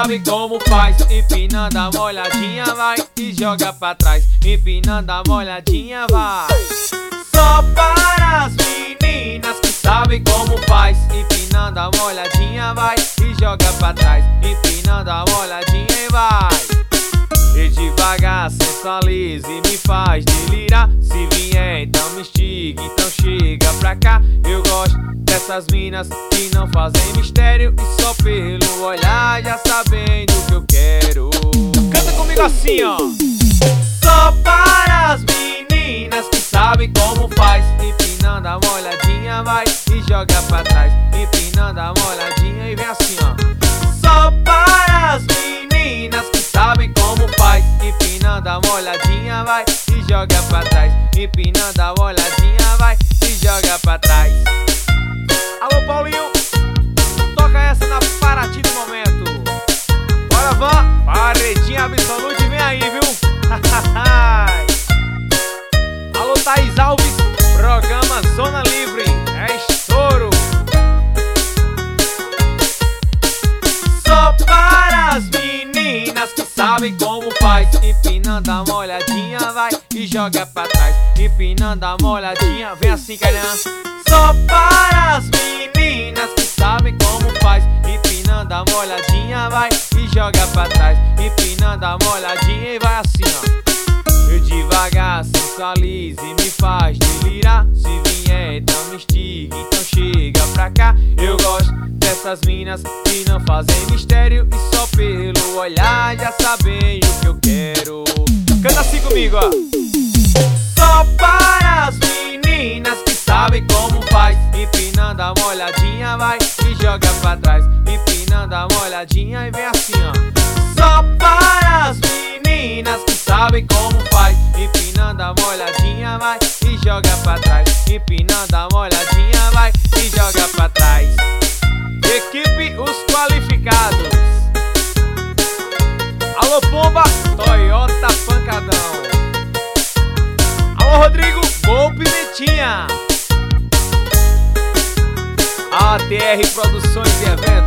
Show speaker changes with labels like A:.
A: sabe como faz. Empinando a molhadinha vai e joga pra trás. Empinando a molhadinha vai. Só para as meninas que sabem como faz. Empinando a molhadinha vai e joga pra trás. Empinando a molhadinha e vai. E devagar sensualiza e me faz delirar. Se vier então me instiga, então chega pra cá. Eu gosto dessas minas que não fazem mistério e só pelo olhar já sabem do que eu quero. Canta comigo assim, ó. Só para as meninas que sabem como faz. Empinando a molhadinha vai e joga pra trás. Empinando a molhadinha e vem assim, ó. Só para as meninas que sabem como faz. Empinando a molhadinha vai e joga pra trás. Empinando a molhadinha vai e joga pra trás. Alô Paulinho, toca essa na Paraty do momento. Bora Van, paredinha absoluta e vem aí, viu? Alô Thaís Alves, programa Zona Livre, é estouro. Só para as meninas que sabem como faz. Empinando a molhadinha vai e joga pra trás. Empinando a molhadinha, vem assim, Kainan. Só para as meninas que sabem como faz. Empinando a molhadinha vai e joga pra trás. Empinando a molhadinha e vai assim, ó. Eu devagar sensualiza e me faz delirar. Se vier então me instiga, então chega pra cá. Eu gosto dessas minas que não fazem mistério e só pelo olhar já sabem o que eu quero. Canta assim comigo, ó. Só para as meninas que sabem como faz. Empinando a molhadinha vai e joga pra trás. Empinando a molhadinha e vem assim, ó. Só para as meninas que sabem como faz. Empinando a molhadinha vai e joga pra trás. Empinando a molhadinha vai e joga pra trás. Equipe Os Qualificados. Alô Pomba, Toyota Pancadão. Alô Rodrigo, Gol Pimentinha. ATR Produções e Eventos.